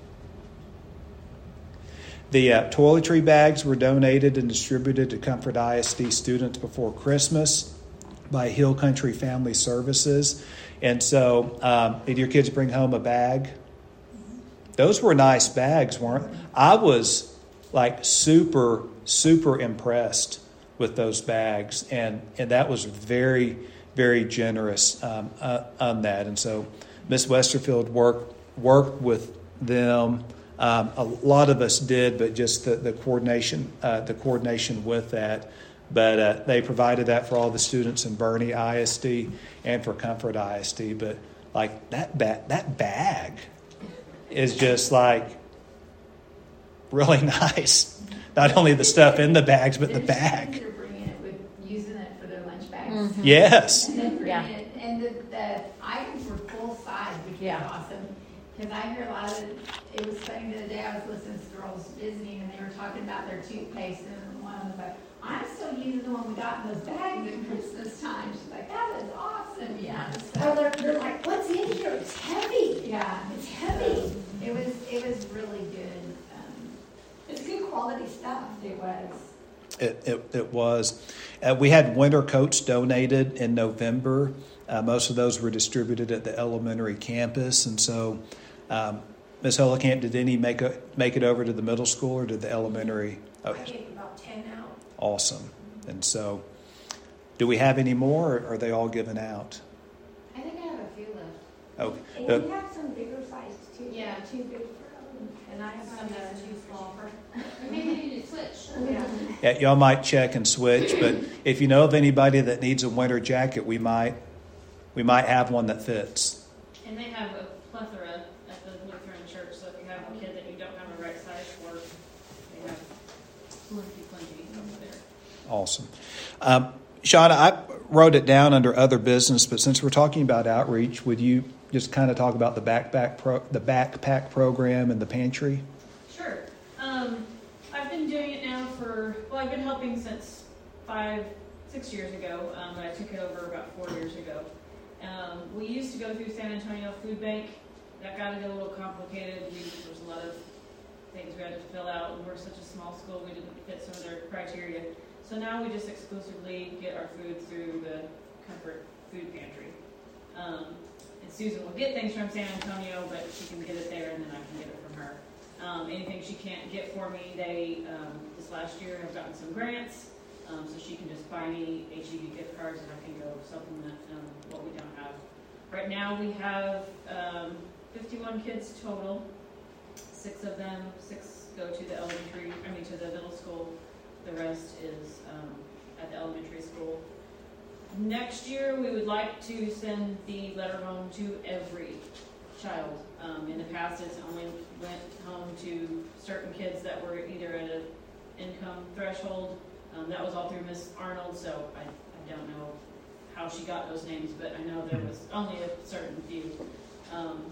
The uh, toiletry bags were donated and distributed to Comfort I S D students before Christmas by Hill Country Family Services. And so, um, did your kids bring home a bag? Those were nice bags, weren't they? I was like super, super impressed with those bags. And, and that was very, very generous um, uh, on that. And so, Miss Westerfield worked, worked with them. Um, a lot of us did, but just the, the coordination, uh, the coordination with that. But uh, they provided that for all the students in Bernie I S D and for Comfort I S D. But like that ba- that bag is just like really nice. Not only the stuff in the bags, but the bag. They're bringing it with using it for their lunch bags. Mhm. Yes. And then bringing Yeah. it, and the, the items were full size, which Yeah. was awesome. Because I hear a lot of, it was funny the other day, I was listening to girls visiting, and they were talking about their toothpaste, and one was like, I'm still using the one we got in those bags at Christmas time. She's like, that is awesome, yeah. Oh, So, they're, they're like, what's in here? It's heavy. yeah, It's heavy. it was, it was really good. Um, It's good quality stuff. It was. It, it, it was. Uh, we had winter coats donated in November. Uh, most of those were distributed at the elementary campus. And so, um, Miz Hellekamp, did any make, a, make it over to the middle school or did the elementary? Oh, I gave about ten out. awesome. And so, do we have any more or are they all given out? I think I have a few left. Oh, And uh, we have some bigger sizes too. Yeah. Too big for them. And I have some that are too small for. Maybe they need to switch. Yeah. yeah, y'all might check and switch, but if you know of anybody that needs a winter jacket, we might we might have one that fits. And they have a plethora at the Lutheran church, so if you have a kid that you don't have a right size for, they have plenty, plenty over there. Awesome. Um, Shauna, I wrote it down under other business, but since we're talking about outreach, would you just kind of talk about the backpack pro, the backpack program and the pantry? Sure. Um, I've been doing it now for, well, I've been helping since five, six years ago, um, but I took it over about four years ago. Um, we used to go through San Antonio Food Bank. That got to get a little complicated. We, there was a lot of things we had to fill out, and we're such a small school, we didn't fit some of their criteria. So now we just exclusively get our food through the Comfort Food Pantry. Um, and Susan will get things from San Antonio, but she can get it there, and then I can get it from her. Um, anything she can't get for me, they, um, this last year, have gotten some grants, um, so she can just buy me H E B gift cards, and I can go supplement um, what we don't have. Right now, we have um, fifty-one kids total. Six of them, six go to the elementary, I mean to the middle school. The rest is um, at the elementary school. Next year, we would like to send the letter home to every child. Um, in the past, it's only went home to certain kids that were either at an income threshold. Um, that was all through Miss Arnold, so I, I don't know how she got those names, but I know there was only a certain few. Um,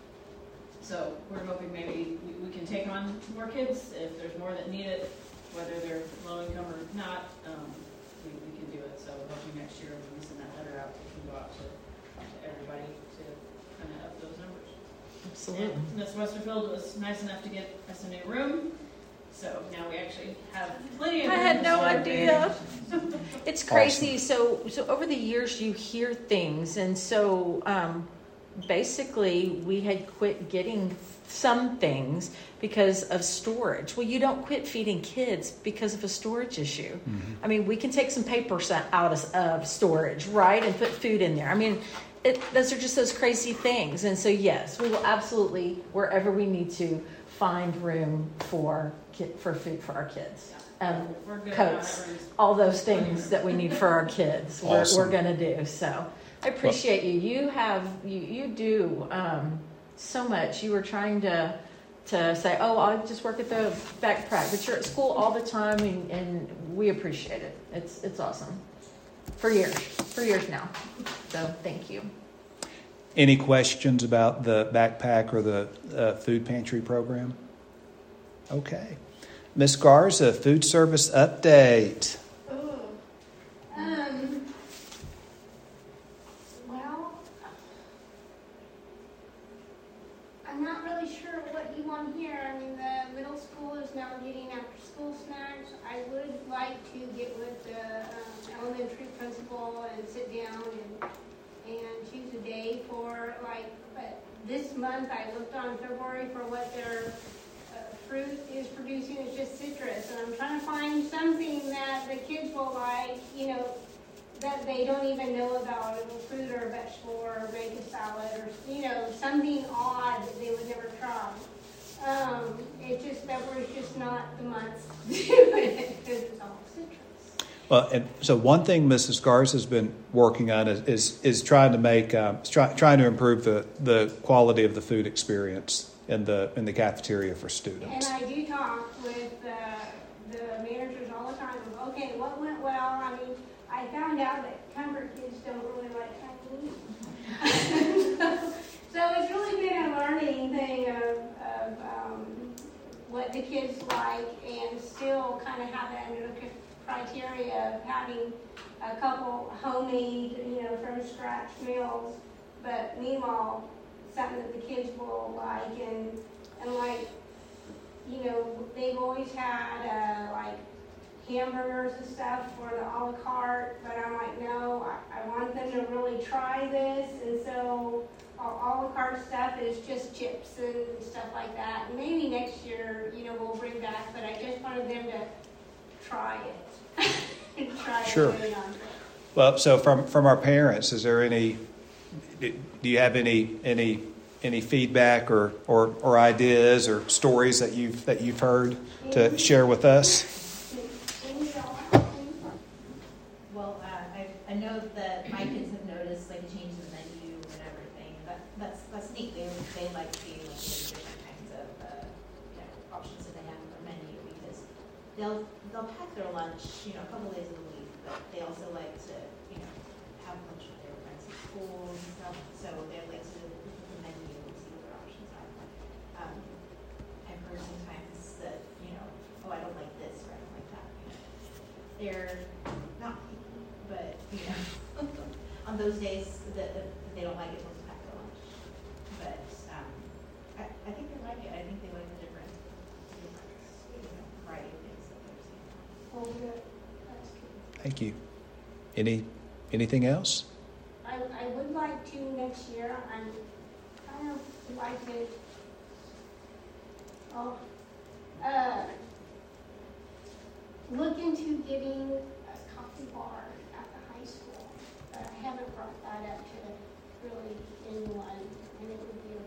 so we're hoping maybe we, we can take on more kids if there's more that need it, whether they're low income or not. Um, we, we can do it. So hoping next year when we send that letter out, we can go out to, to everybody to kind of up those numbers. Absolutely. And Miss Westerfield was nice enough to get us a new room. So now we actually have plenty of I room had to no store idea. things. It's crazy. So, so over the years, you hear things, and so um, basically, we had quit getting some things because of storage. Well, you don't quit feeding kids because of a storage issue. Mm-hmm. I mean, we can take some paper out of uh, storage, right, and put food in there. I mean, it, those are just those crazy things. And so, yes, we will absolutely, wherever we need to, find room for kid, for food for our kids. Um, We're good coats, on that. all those things that we need for our kids. We're, Awesome. we're going to do. So I appreciate you. You have, you, you do um, so much. You were trying to, to say, oh, I'll just work at the backpack, but you're at school all the time, and, and we appreciate it. It's, it's awesome. for years, for years now. So thank you. Any questions about the backpack or the uh, food pantry program? Okay. Miz Garza, food service update. Oh, um, well, I'm not really sure what you want here. I mean, the middle school is now getting after-school snacks. I would like to get with the um, elementary principal and sit down and and choose a day for, like, but this month I looked on February for what their uh, fruit is producing. It's just citrus, and I'm trying to find something that the kids will like, you know, that they don't even know about, a fruit or a vegetable or make a salad or, you know, something odd that they would never try. Um, it just, February's just not the month to do it because it's all citrus. Well, and so one thing Missus Garza has been working on is is, is trying to make um, try, trying to improve the, the quality of the food experience in the in the cafeteria for students. And I do talk with uh, the managers all the time. Okay, what went well? I mean, I found out that Comfort kids don't really like Chinese. So it's really been a learning thing of, of um, what the kids like, and still kind of have that under criteria of having a couple homemade, you know, from scratch meals, but meanwhile, something that the kids will like, and and like, you know, they've always had uh, like hamburgers and stuff for the a la carte, but I'm like, no, I, I want them to really try this, and so a la carte stuff is just chips and stuff like that. And maybe next year, you know, we'll bring back, but I just wanted them to try it. Try Sure. it on. Well, so from from our parents, is there any? Do you have any any any feedback or, or, or ideas or stories that you've that you've heard to share with us? Well, uh, I I know that my kids have noticed like a change in the menu and everything. That that's that's neat. They they like seeing like the different kinds of uh, you know, options that they have on their menu, because they'll they'll pack their lunch, you know, a couple days of the week, but they also like to, you know, have lunch with their friends at school and stuff. So they like to look at the menu and see what their options are. Um, I've heard sometimes that, you know, oh, I don't like this or I don't like that. You know, they're not picky, but you know, on those days that, that they don't like it, they'll just pack their lunch. But um, I, I think they like it. I think they like the different, different you know, variety of things that they're seeing. Oh, good. That's good. Thank you. Any anything else? I, I would like to next year, I'm kind of like to, oh, uh, look into getting a coffee bar at the high school. But I haven't brought that up to really anyone, and it would be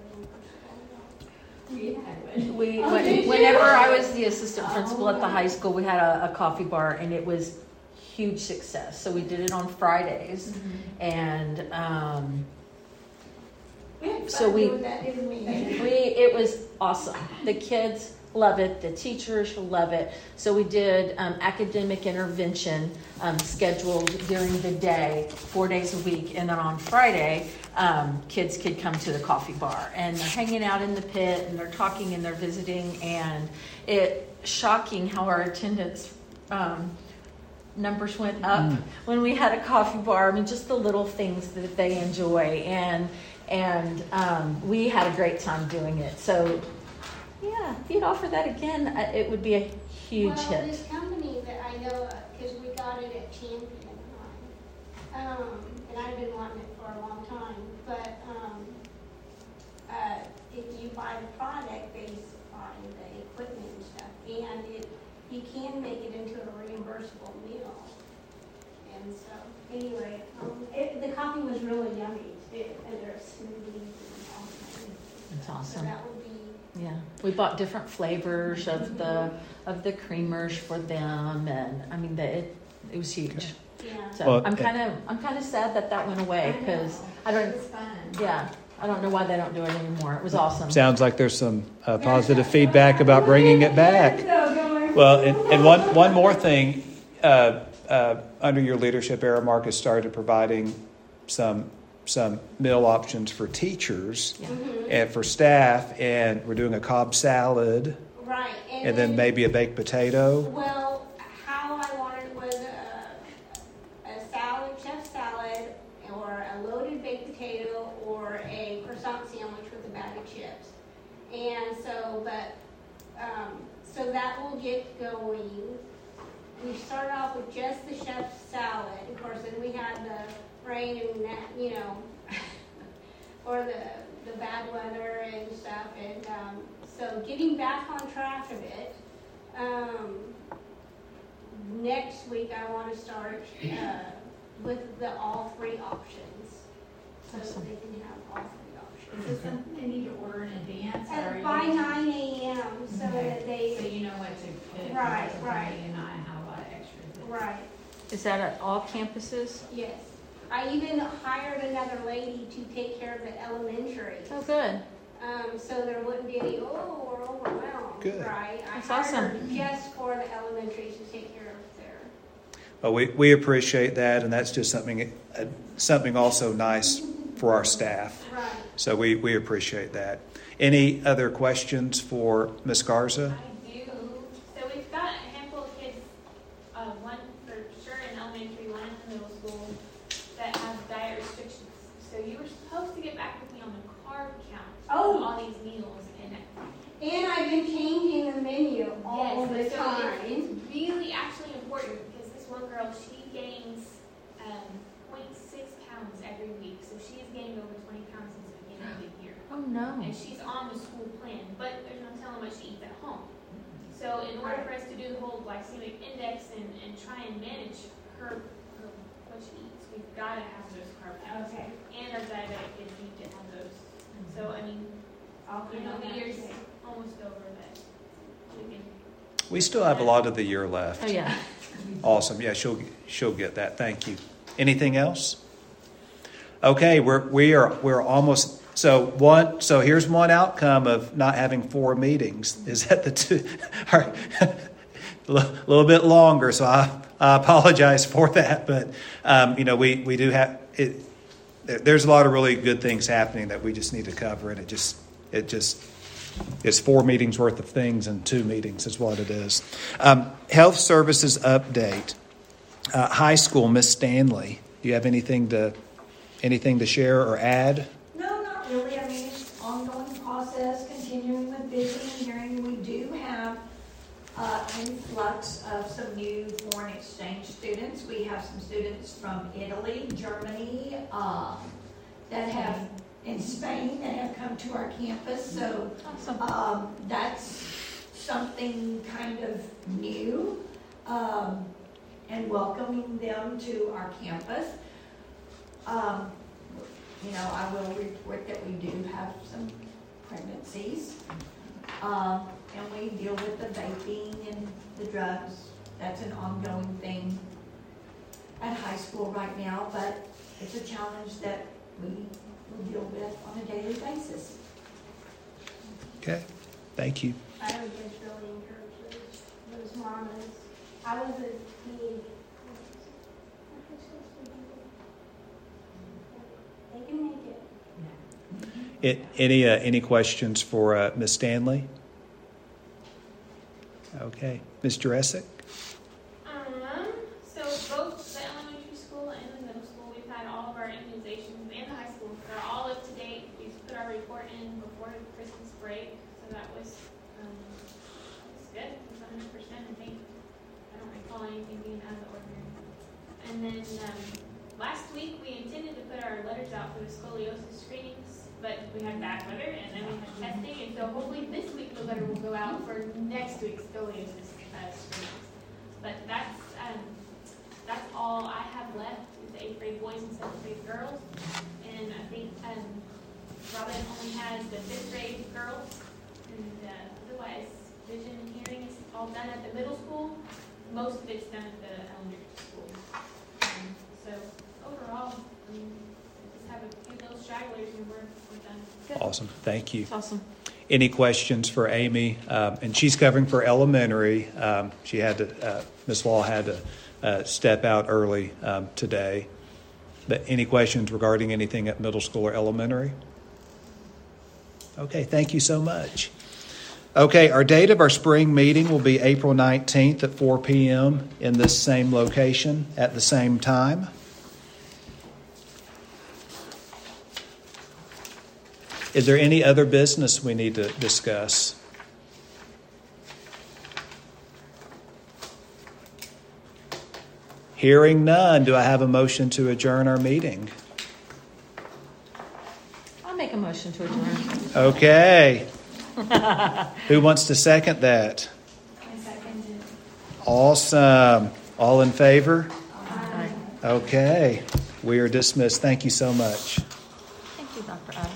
a real personal. We, Oh, when- did you? whenever I was the assistant principal at the high school, we had a, a coffee bar, and it was huge success. So we did it on Fridays, Mm-hmm. and um, We had So fun we- doing that, didn't we? we it was awesome. The kids love it. The teachers love it. So we did um, academic intervention um, scheduled during the day, four days a week, and then on Friday, um, kids could come to the coffee bar, and they're hanging out in the pit, and they're talking, and they're visiting, and it shocking how our attendance um, numbers went up Mm. when we had a coffee bar. I mean, just the little things that they enjoy, and and um, we had a great time doing it. So, yeah, if you'd offer that again, uh, it would be a huge Well, hit. this company that I know of, because we got it at Champion, um, and I've been wanting it for a long time, but, um, uh, if you buy the product, they supply the equipment and stuff, and it, you can make it into a reimbursable meal. And so, anyway, um, it, the coffee was really yummy, too, and there's smoothies and all kinds. That's So awesome. that would be, Yeah, we bought different flavors of the of the creamers for them, and I mean, the, it it was huge. yeah. So Well, I'm it- kind of I'm kind of sad that that went away, because I don't It's fun. yeah I don't know why they don't do it anymore. It was awesome. Sounds like there's some uh, positive feedback about bringing it back. Well, and, and one one more thing, uh, uh, under your leadership, Aramark has started providing some some meal options for teachers Yeah. Mhm. and for staff, and we're doing a Cobb salad, Right. and then maybe a baked potato. Well, how I wanted was a, a salad, chef salad, or a loaded baked potato, or a croissant sandwich with a bag of chips. And so, but, um, so that will get going. We started off with just the chef salad. Of course, then we had the rain and that, you know, or the, the bad weather and stuff. And, um, so getting back on track of it, um, next week I want to start, uh, with the all three options. So that they can have all three options. Is this something they need to order in advance? or are And you by just- nine AM, so Okay. that they, So you know what to put. Right, what's right. already And not have a lot of extras. right, Is that at all campuses? yes. I even hired another lady to take care of the elementary. Oh, good. Um, so there wouldn't be any, oh, we're overwhelmed, Good. right? That's I hired her awesome. just for the elementary to take care of their. Well, we, we appreciate that, and that's just something uh, something also nice for our staff. Right. So we, we appreciate that. Any other questions for Miz Garza? I do. So we've got a handful of kids, uh, one for sure in elementary, one in the middle school, that have diet restrictions. So you were supposed to get back with me on the carb count Oh. of all these meals. And And I've been changing the menu all yes, the so time. it's, it's really actually important because this one girl, she gains um, zero point six pounds every week. So she has gained over twenty pounds since the beginning of the year. Oh, no. And she's on the school plan, but there's no telling what she eats at home. So in order for us to do the whole glycemic index and, and try and manage her, her what she eats, we've got to have those carb counts. Okay. And our diabetic kids need to have those. So I mean, I'll you put know, on the that year's today. almost over, but we can. We still have a lot of the year left. Oh, yeah. Awesome. Yeah, she'll she'll get that. Thank you. Anything else? Okay, we're we are we're almost so one so here's one outcome of not having four meetings is that the two are a little bit longer, so I, I apologize for that, but um, you know, we, we do have it there's a lot of really good things happening that we just need to cover, and it just it just it's four meetings worth of things in two meetings is what it is. Um, health services update. Uh, high school, Miss Stanley. Do you have anything to anything to share or add? No, not really. I mean, it's ongoing process, continuing with visiting, hearing. We do have uh, influx of some new foreign exchange students. We have some students from Italy, Germany, um, that have, in Spain, that have come to our campus. So Awesome. um, that's something kind of new, um, and welcoming them to our campus. Um, you know, I will report that we do have some pregnancies. Um, and we deal with the vaping and the drugs. That's an ongoing thing at high school right now, but it's a challenge that we will deal with on a daily basis. Okay, thank you. I would just really encourage those, those mamas. I was a teen. They can make it. It, any uh, any questions for uh, Miss Stanley? Okay, Miss Jurassic. Um, so both the elementary school and the middle school, we've had all of our immunizations, and the high school, they're all up to date. We've put our report in before the Christmas break, so that was, um, that was good. It was one hundred percent, I think. I don't recall anything being out of the ordinary. And then, um, last week, we intended to put our letters out for the scoliosis screenings, but we had bad weather, and then we had testing, and so hopefully this week the letter will go out for next week's scoliosis uh, screenings. But that's um, that's all I have left with the eighth grade boys and seventh grade girls, and I think um, Robin only has the fifth grade girls, and uh, otherwise vision and hearing is all done at the middle school. Most of it's done at the elementary school. Um, so overall, I mean, we just have a few little stragglers, and we're we're done. Good. Awesome, thank you. It's awesome. Any questions for Amy? Um, and she's covering for elementary. Um, she had to, uh, Miss Law had to uh, step out early um, today. But any questions regarding anything at middle school or elementary? Okay, thank you so much. Okay, our date of our spring meeting will be April nineteenth at four p.m. in this same location at the same time. Is there any other business we need to discuss? Hearing none, do I have a motion to adjourn our meeting? I'll make a motion to adjourn. Okay. Who wants to second that? I second it. Awesome. All in favor? Aye. Okay. We are dismissed. Thank you so much.